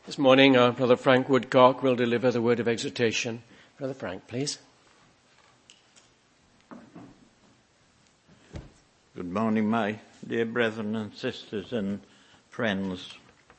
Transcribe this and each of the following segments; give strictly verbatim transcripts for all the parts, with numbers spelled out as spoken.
This morning, our Brother Frank Woodcock will deliver the word of exhortation. Brother Frank, please. Good morning, my dear brethren and sisters and friends.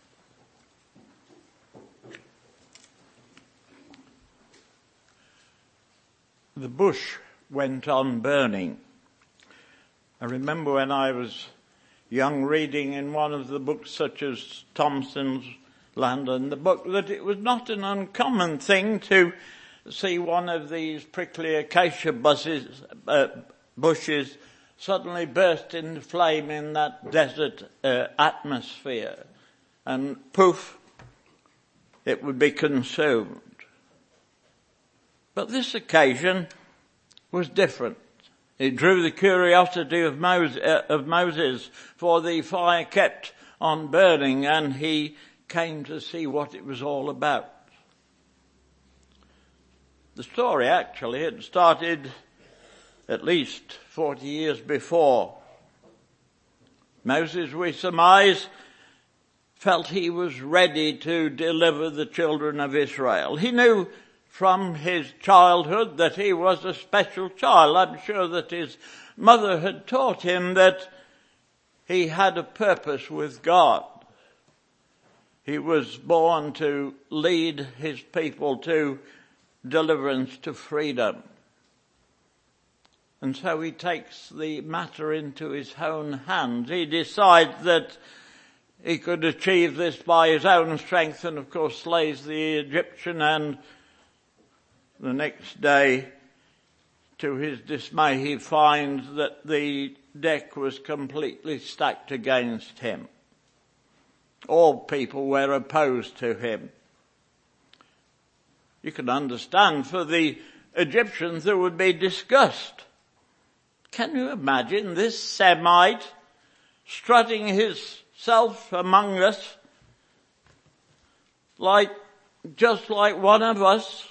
The bush went on burning. I remember when I was young reading in one of the books such as Thomson's Land and the Book that it was not an uncommon thing to see one of these prickly acacia bushes, uh, bushes suddenly burst into flame in that desert uh, atmosphere, and poof, it would be consumed. But this occasion was different. It drew the curiosity of Moses, uh, of Moses, for the fire kept on burning, and he came to see what it was all about. The story actually had started at least forty years before. Moses, we surmise, felt he was ready to deliver the children of Israel. He knew from his childhood that he was a special child. I'm sure that his mother had taught him that he had a purpose with God. He was born to lead his people to deliverance, to freedom. And so he takes the matter into his own hands. He decides that he could achieve this by his own strength, and of course slays the Egyptian, and the next day, to his dismay, he finds that the deck was completely stacked against him. All people were opposed to him. You can understand, for the Egyptians there would be disgust. Can you imagine this Semite strutting himself among us like, just like one of us?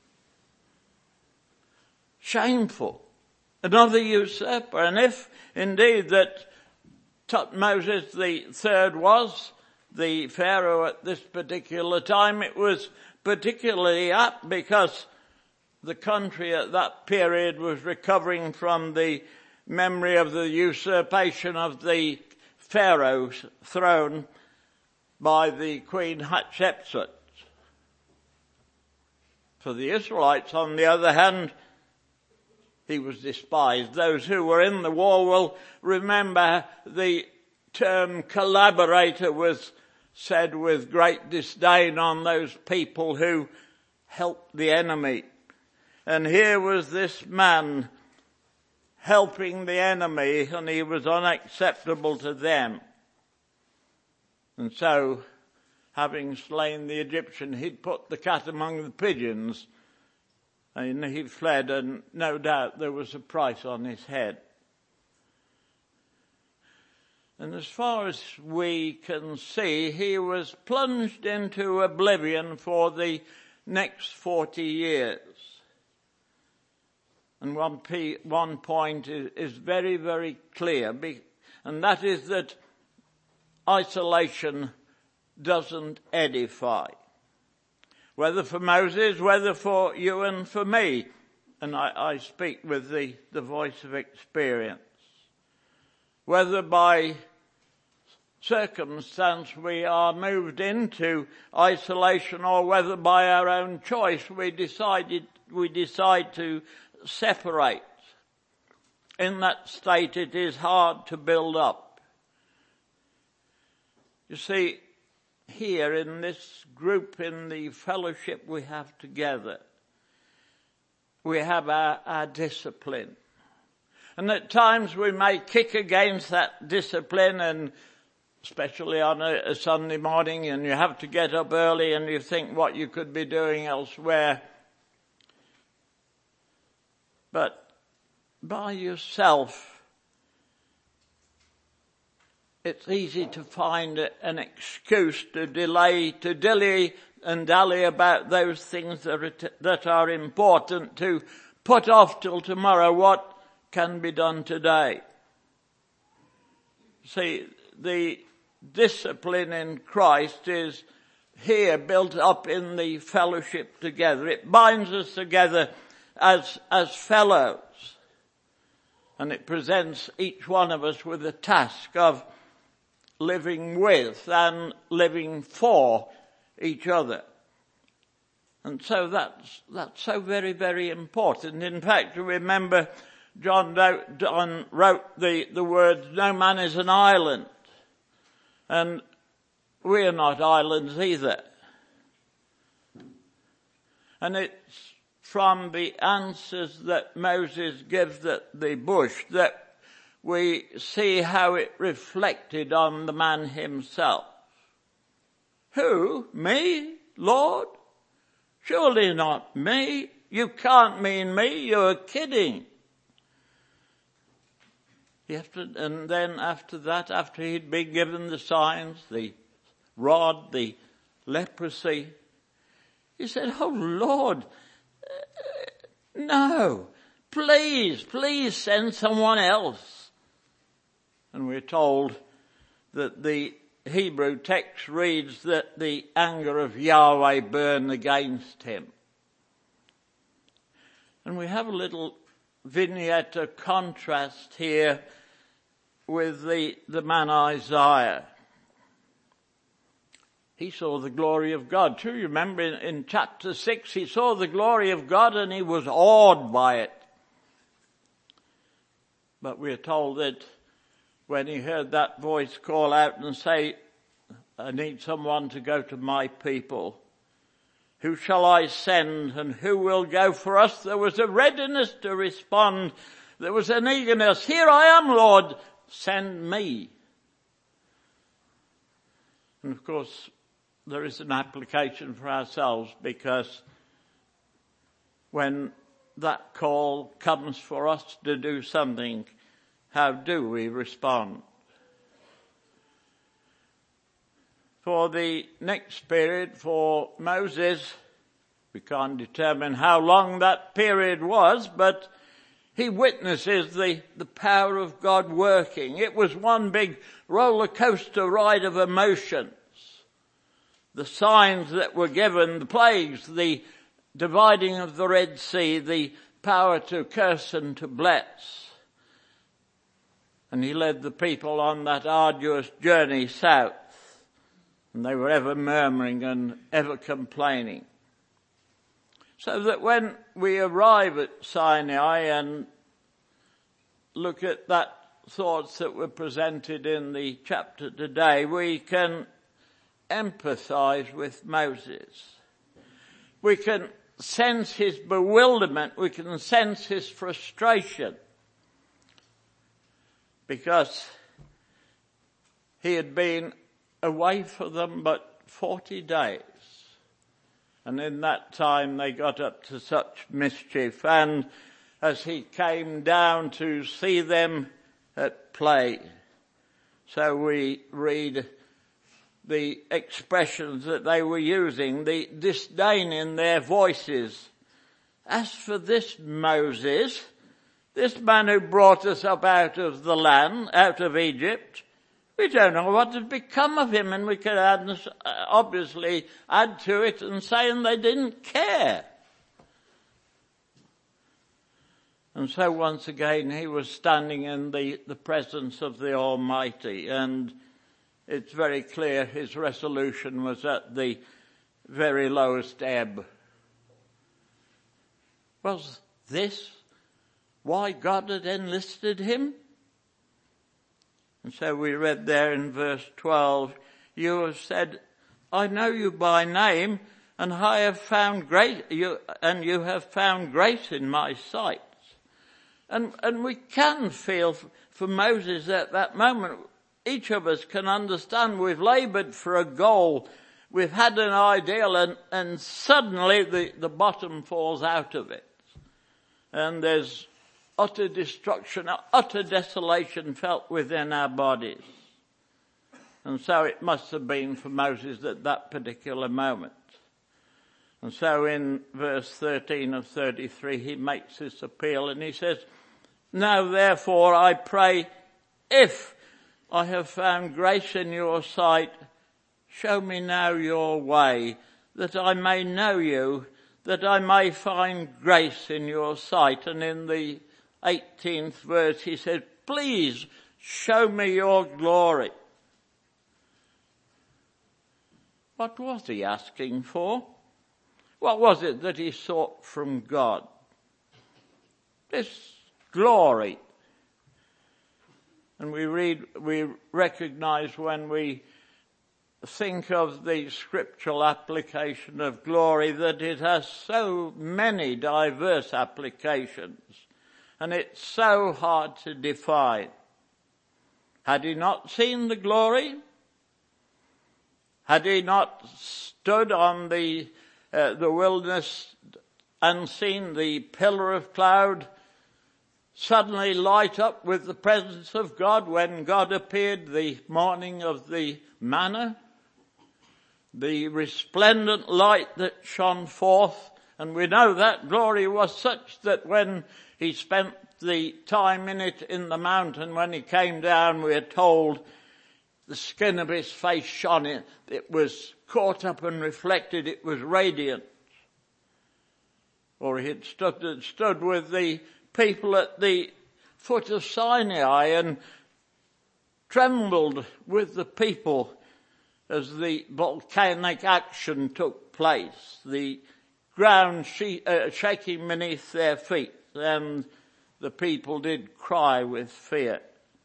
Shameful. Another usurper. And if indeed that Tutmosis the third was the Pharaoh at this particular time, it was particularly apt because the country at that period was recovering from the memory of the usurpation of the Pharaoh's throne by the Queen Hatshepsut. For the Israelites, on the other hand, he was despised. Those who were in the war will remember the term collaborator was said with great disdain on those people who helped the enemy. And here was this man helping the enemy, and he was unacceptable to them. And so, having slain the Egyptian, he'd put the cat among the pigeons, and he fled, and no doubt there was a price on his head. And as far as we can see, he was plunged into oblivion for the next forty years. And one, p- one point is, is very, very clear, be- and that is that isolation doesn't edify. Whether for Moses, whether for you and for me. And I, I speak with the, the voice of experience. Whether by circumstance we are moved into isolation, or whether by our own choice we decided, we decide to separate. In that state it is hard to build up. You see, here in this group, in the fellowship we have together, we have our, our discipline. And at times we may kick against that discipline, and especially on a, a Sunday morning, and you have to get up early and you think what you could be doing elsewhere. But by yourself, it's easy to find an excuse to delay, to dilly and dally about those things that are, t- that are important, to put off till tomorrow what can be done today. See, the discipline in Christ is here built up in the fellowship together. It binds us together as, as fellows. And it presents each one of us with a task of living with and living for each other. And so that's, that's so very, very important. In fact, remember John, John wrote the, the words, no man is an island. And we're not islands either. And it's from the answers that Moses gives at the bush that we see how it reflected on the man himself. Who? Me? Lord? Surely not me. You can't mean me. You're kidding. And then after that, after he'd been given the signs, the rod, the leprosy, he said, oh Lord, no, please, please send someone else. And we're told that the Hebrew text reads that the anger of Yahweh burned against him. And we have a little vignette, a contrast here with the, the man Isaiah. He saw the glory of God. Too, you remember in, in chapter six, he saw the glory of God and he was awed by it. But we're told that when he heard that voice call out and say, I need someone to go to my people. Who shall I send and who will go for us? There was a readiness to respond. There was an eagerness. Here I am, Lord. Send me. And of course, there is an application for ourselves, because when that call comes for us to do something, how do we respond? For the next period for Moses, we can't determine how long that period was, but he witnesses the, the power of God working. It was one big roller coaster ride of emotions. The signs that were given, the plagues, the dividing of the Red Sea, the power to curse and to bless. And he led the people on that arduous journey south. And they were ever murmuring and ever complaining. So that when we arrive at Sinai and look at that thoughts that were presented in the chapter today, we can empathize with Moses. We can sense his bewilderment. We can sense his frustration. Because he had been away for them but forty days. And in that time they got up to such mischief. And as he came down to see them at play, so we read the expressions that they were using, the disdain in their voices. As for this Moses, this man who brought us up out of the land, out of Egypt, we don't know what has become of him. And we can add, obviously add to it and saying they didn't care. And so once again he was standing in the, the presence of the Almighty, and it's very clear his resolution was at the very lowest ebb. Was this why God had enlisted him? And so we read there in verse twelve, you have said, I know you by name, and I have found grace, you, and you have found grace in my sight. And, and we can feel for, for Moses at that moment. Each of us can understand we've labored for a goal. We've had an ideal, and, and suddenly the, the bottom falls out of it. And there's utter destruction, utter desolation felt within our bodies. And so it must have been for Moses at that particular moment. And so in verse thirteen of thirty-three, he makes this appeal and he says, now therefore I pray, if I have found grace in your sight, show me now your way, that I may know you, that I may find grace in your sight. And in the eighteenth verse he said, please show me your glory. What was he asking for? What was it that he sought from God? This glory. And we read, we recognize when we think of the scriptural application of glory that it has so many diverse applications, and it's so hard to define. Had he not seen the glory? Had he not stood on the uh, the wilderness and seen the pillar of cloud suddenly light up with the presence of God when God appeared the morning of the manna? The resplendent light that shone forth, and we know that glory was such that when he spent the time in it in the mountain, when he came down, we are told the skin of his face shone. It, it was caught up and reflected. It was radiant. Or he had stood, stood with the people at the foot of Sinai and trembled with the people as the volcanic action took place, the ground she, uh, shaking beneath their feet, and the people did cry with fear.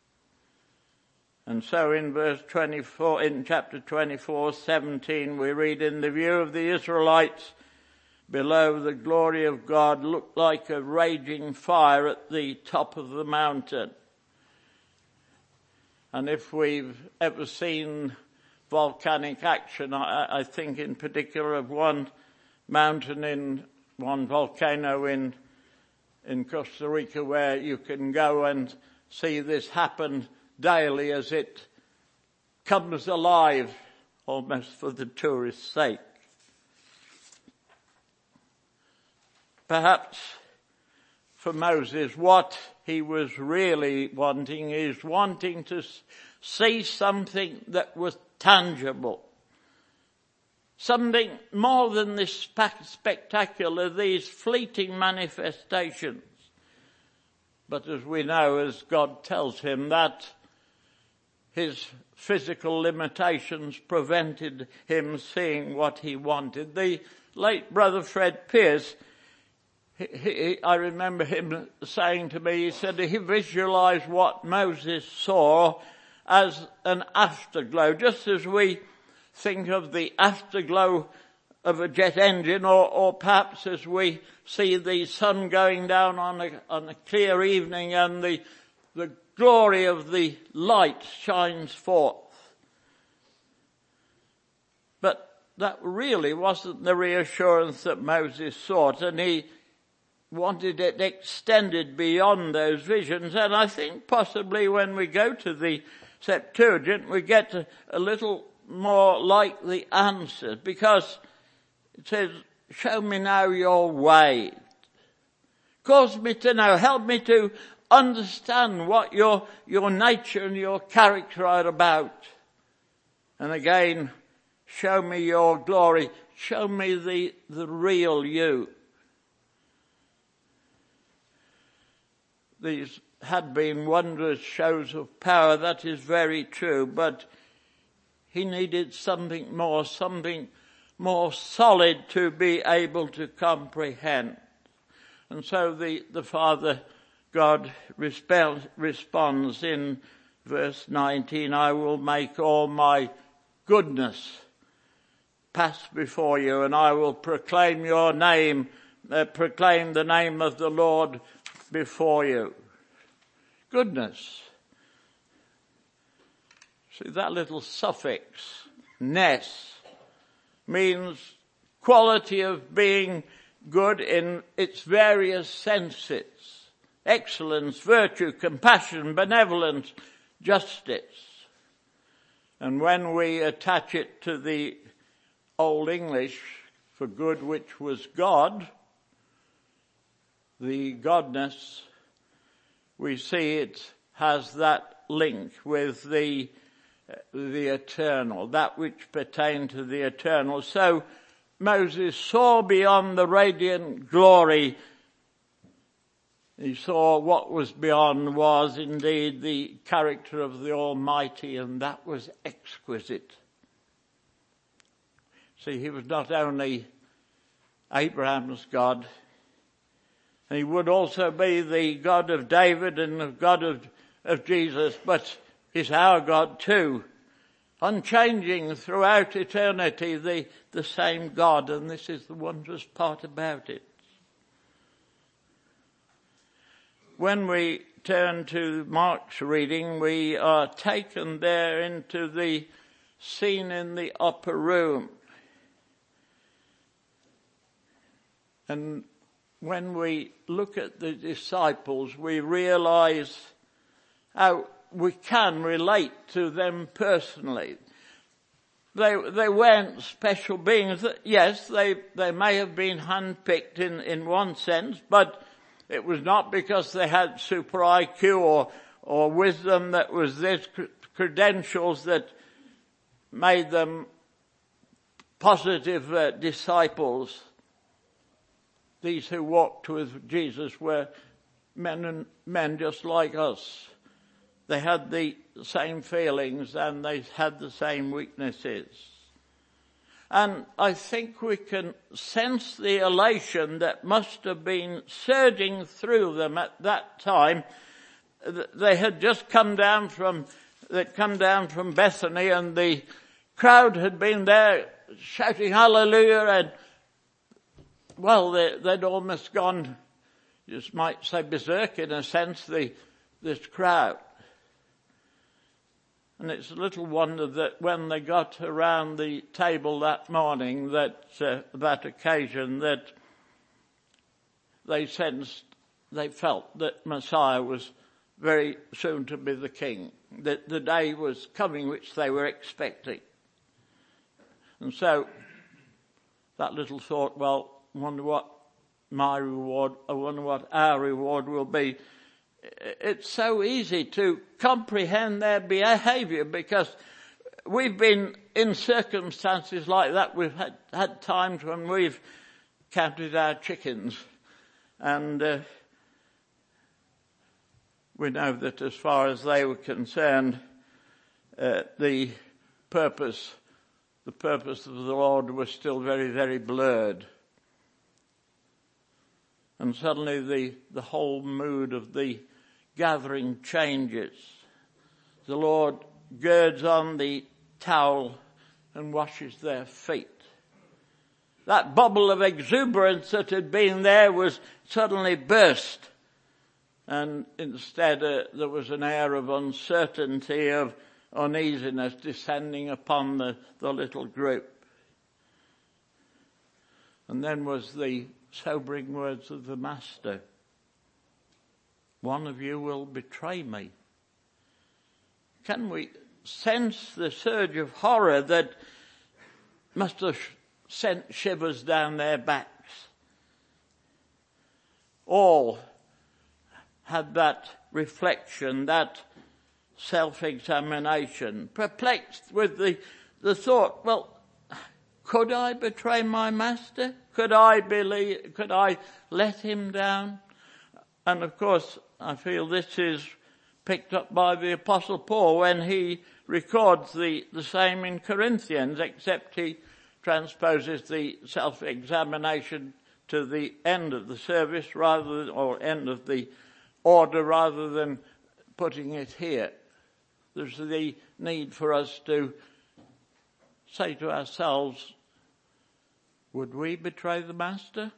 And so in verse twenty-four, in chapter twenty-four, seventeen, we read, in the view of the Israelites below, the glory of God looked like a raging fire at the top of the mountain. And if we've ever seen volcanic action, I, I think in particular of one mountain in, one volcano in, in Costa Rica, where you can go and see this happen daily as it comes alive, almost for the tourist's sake. Perhaps for Moses, what he was really wanting is wanting to see something that was tangible. Something more than this spectacular, these fleeting manifestations. But as we know, as God tells him, that his physical limitations prevented him seeing what he wanted. The late brother Fred Pierce, he, he, I remember him saying to me, he said he visualized what Moses saw as an afterglow, just as we think of the afterglow of a jet engine, or, or perhaps as we see the sun going down on a, on a clear evening and the, the glory of the light shines forth. But that really wasn't the reassurance that Moses sought, and he wanted it extended beyond those visions. And I think possibly when we go to the Septuagint, we get a, a little more like the answer, because it says, show me now your way. Cause me to know, help me to understand what your, your nature and your character are about. And again, show me your glory. Show me the, the real you. These had been wondrous shows of power, that is very true, but he needed something more, something more solid to be able to comprehend. And so the, the Father God resp- responds in verse nineteen, I will make all my goodness pass before you, and I will proclaim your name, uh, proclaim the name of the Lord before you. Goodness. See, that little suffix, ness, means quality of being good in its various senses. Excellence, virtue, compassion, benevolence, justice. And when we attach it to the Old English for good, which was God, the godness, we see it has that link with the the eternal, that which pertained to the eternal. So Moses saw beyond the radiant glory. He saw what was beyond was indeed the character of the Almighty, and that was exquisite. See, he was not only Abraham's God, he would also be the God of David and the God of, of Jesus, but he's our God too. Unchanging throughout eternity, the, the same God, and this is the wondrous part about it. When we turn to Mark's reading, we are taken there into the scene in the upper room. And when we look at the disciples, we realize how we can relate to them personally. They, they weren't special beings. Yes, they, they may have been handpicked in, in one sense, but it was not because they had super I Q or, or wisdom that was this credentials that made them positive uh, disciples. These who walked with Jesus were men and men just like us. They had the same feelings and they had the same weaknesses. And I think we can sense the elation that must have been surging through them at that time. They had just come down from, they'd come down from Bethany, and the crowd had been there shouting hallelujah, and well, they, they'd almost gone, you just might say berserk in a sense, the, this crowd. And it's a little wonder that when they got around the table that morning, that uh, that occasion, that they sensed, they felt that Messiah was very soon to be the king, that the day was coming which they were expecting. And so that little thought, well, I wonder what my reward, I wonder what our reward will be. It's so easy to comprehend their behavior because we've been in circumstances like that. We've had, had times when we've counted our chickens, and uh, we know that as far as they were concerned, uh, the purpose, the purpose of the Lord was still very, very blurred. And suddenly the, the whole mood of the gathering changes. The Lord girds on the towel and washes their feet. That bubble of exuberance that had been there was suddenly burst. And instead uh, there was an air of uncertainty, of uneasiness descending upon the, the little group. And then was the sobering words of the Master. One of you will betray me. Can we sense the surge of horror that must have sent shivers down their backs? All had that reflection, that self-examination, perplexed with the, the thought, well, could I betray my Master? Could I believe, could I let him down? And of course, I feel this is picked up by the Apostle Paul when he records the, the same in Corinthians, except he transposes the self-examination to the end of the service rather than, or end of the order rather than putting it here. There's the need for us to say to ourselves, would we betray the Master?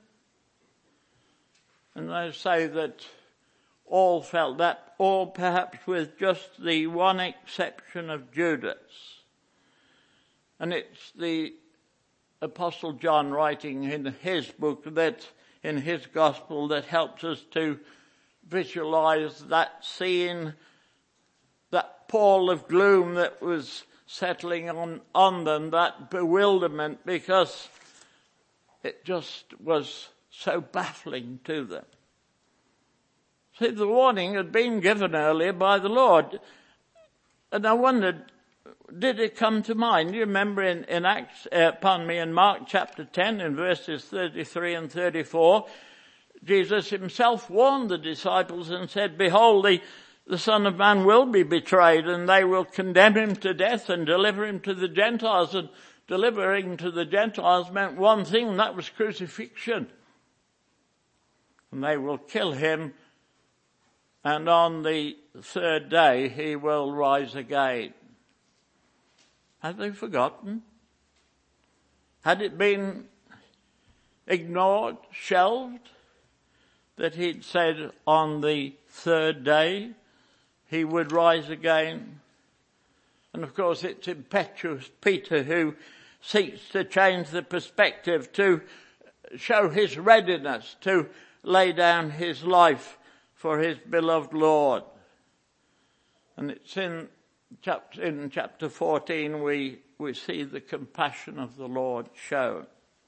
And I say that all felt that, all perhaps with just the one exception of Judas. And it's the Apostle John writing in his book, that in his gospel, that helps us to visualize that scene, that pall of gloom that was settling on, on them, that bewilderment, because it just was so baffling to them. See, the warning had been given earlier by the Lord. And I wondered, did it come to mind? You remember in, in Acts, uh, pardon me, in Mark chapter ten, in verses thirty-three and thirty-four, Jesus himself warned the disciples and said, behold, the, the Son of Man will be betrayed, and they will condemn him to death and deliver him to the Gentiles. And delivering to the Gentiles meant one thing, and that was crucifixion. And they will kill him, and on the third day he will rise again. Had they forgotten? Had it been ignored, shelved, that he'd said on the third day he would rise again? And of course it's impetuous Peter who seeks to change the perspective, to show his readiness to lay down his life for his beloved Lord. And it's in chapter, in chapter fourteen we, we see the compassion of the Lord shown.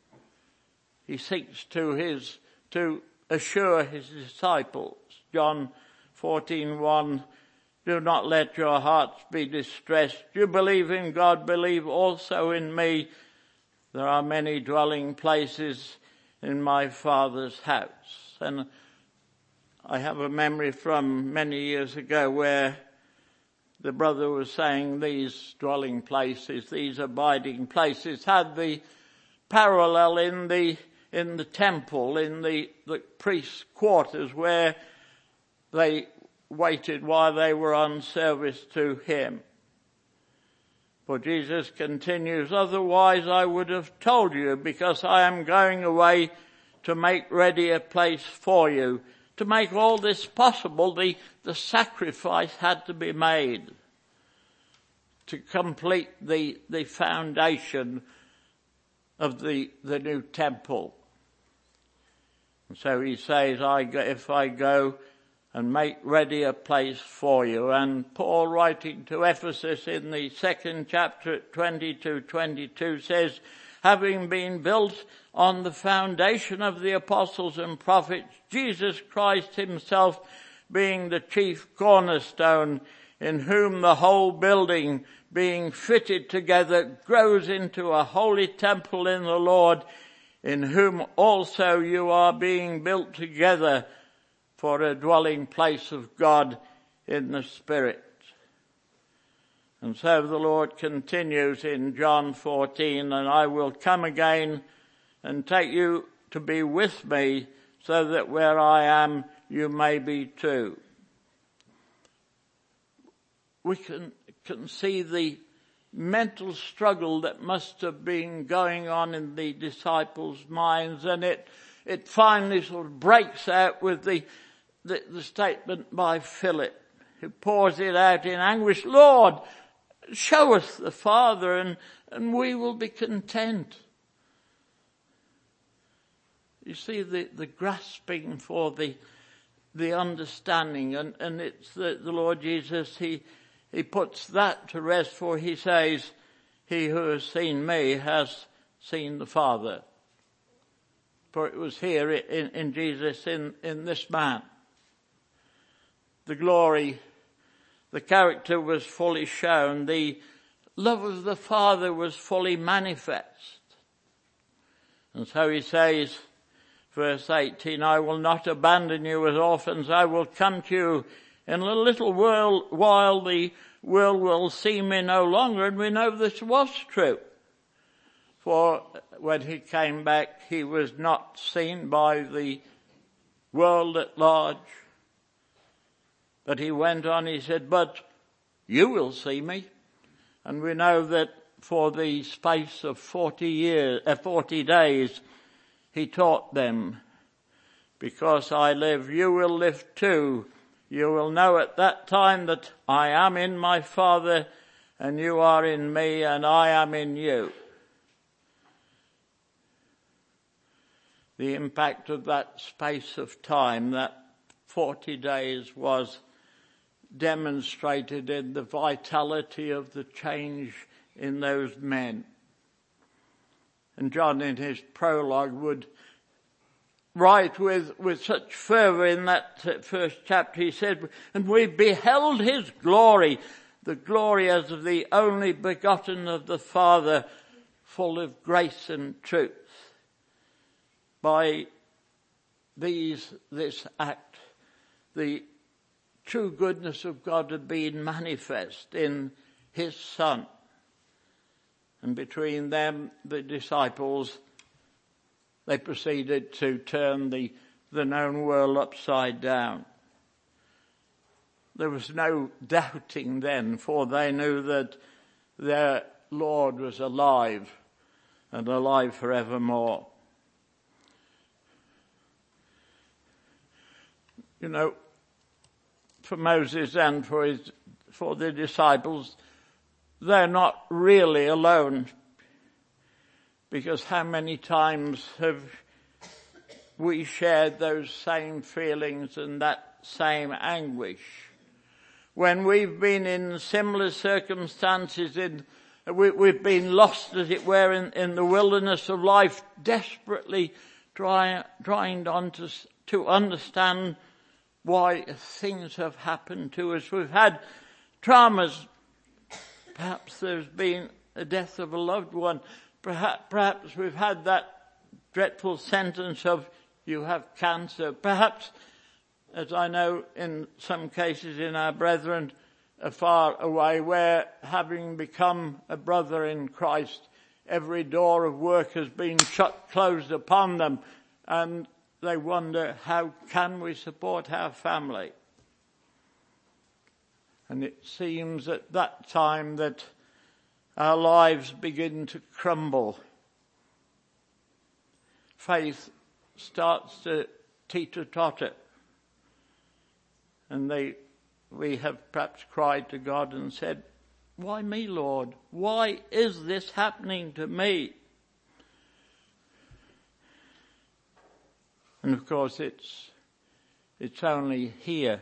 He seeks to his, to assure his disciples. John fourteen one, do not let your hearts be distressed. You believe in God, believe also in me. There are many dwelling places in my Father's house. And I have a memory from many years ago where the brother was saying these dwelling places, these abiding places, had the parallel in the in the temple, in the, the priest's quarters, where they waited while they were on service to him. For Jesus continues, otherwise I would have told you, because I am going away to make ready a place for you. To make all this possible, the, the sacrifice had to be made to complete the, the foundation of the, the new temple. And so he says, I go, if I go and make ready a place for you. And Paul, writing to Ephesus in the second chapter, twenty-two twenty-two, says, having been built on the foundation of the apostles and prophets, Jesus Christ himself being the chief cornerstone, in whom the whole building, being fitted together, grows into a holy temple in the Lord, in whom also you are being built together for a dwelling place of God in the Spirit. And so the Lord continues in John fourteen, and I will come again and take you to be with me, so that where I am, you may be too. We can, can see the mental struggle that must have been going on in the disciples' minds, and it, it finally sort of breaks out with the, the, the statement by Philip, who pours it out in anguish, Lord, show us the Father, and, and we will be content. You see the, the grasping for the the understanding, and, and it's the, the Lord Jesus, he he puts that to rest, for he says, he who has seen me has seen the Father. For it was here in, in Jesus, in, in this man. The glory, the character was fully shown. The love of the Father was fully manifest. And so he says, verse eighteen, I will not abandon you as orphans. I will come to you in a little while, while the world will see me no longer. And we know this was true. For when he came back, he was not seen by the world at large. But he went on, he said, but you will see me. And we know that for the space of forty years, uh, forty days, he taught them, because I live, you will live too. You will know at that time that I am in my Father, and you are in me, and I am in you. The impact of that space of time, that forty days, was demonstrated in the vitality of the change in those men. And John, in his prologue, would write with, with such fervour in that first chapter. He said, and we beheld his glory, the glory as of the only begotten of the Father, full of grace and truth. By these, this act, the true goodness of God had been manifest in his Son. And between them, the disciples, they proceeded to turn the, the known world upside down. There was no doubting then, for they knew that their Lord was alive and alive forevermore. You know, for Moses and for his, for the disciples, they're not really alone. Because how many times have we shared those same feelings and that same anguish? When we've been in similar circumstances, in, we, we've been lost, as it were, in, in the wilderness of life, desperately try, trying on to, to understand why things have happened to us. We've had traumas. Perhaps there's been a death of a loved one. Perhaps, perhaps we've had that dreadful sentence of, you have cancer. Perhaps, as I know in some cases in our brethren far away, where having become a brother in Christ, every door of work has been shut, closed upon them, and they wonder, how can we support our family? And it seems at that time that our lives begin to crumble. Faith starts to teeter-totter. And they, we have perhaps cried to God and said, why me, Lord? Why is this happening to me? And of course it's, it's only here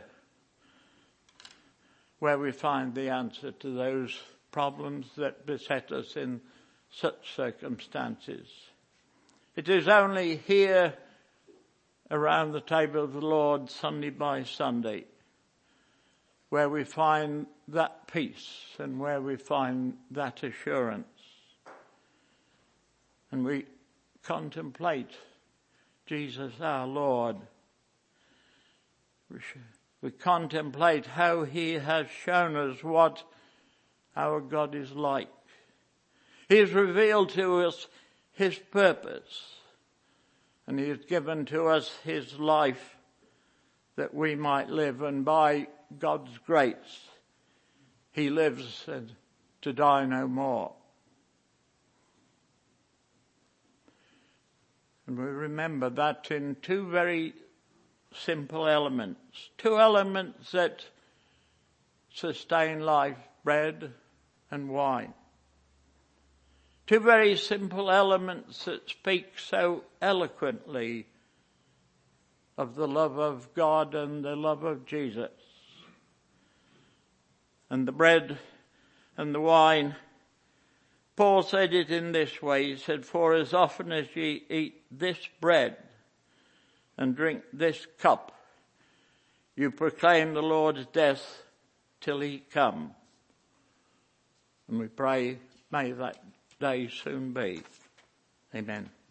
where we find the answer to those problems that beset us in such circumstances. It is only here around the table of the Lord, Sunday by Sunday, where we find that peace and where we find that assurance. And we contemplate Jesus our Lord. We contemplate how he has shown us what our God is like. He has revealed to us his purpose, and he has given to us his life that we might live, and by God's grace he lives to die no more. And we remember that in two very simple elements, two elements that sustain life, bread and wine. Two very simple elements that speak so eloquently of the love of God and the love of Jesus. And the bread and the wine, Paul said it in this way. He said, for as often as ye eat this bread and drink this cup, you proclaim the Lord's death till he come. And we pray, may that day soon be. Amen.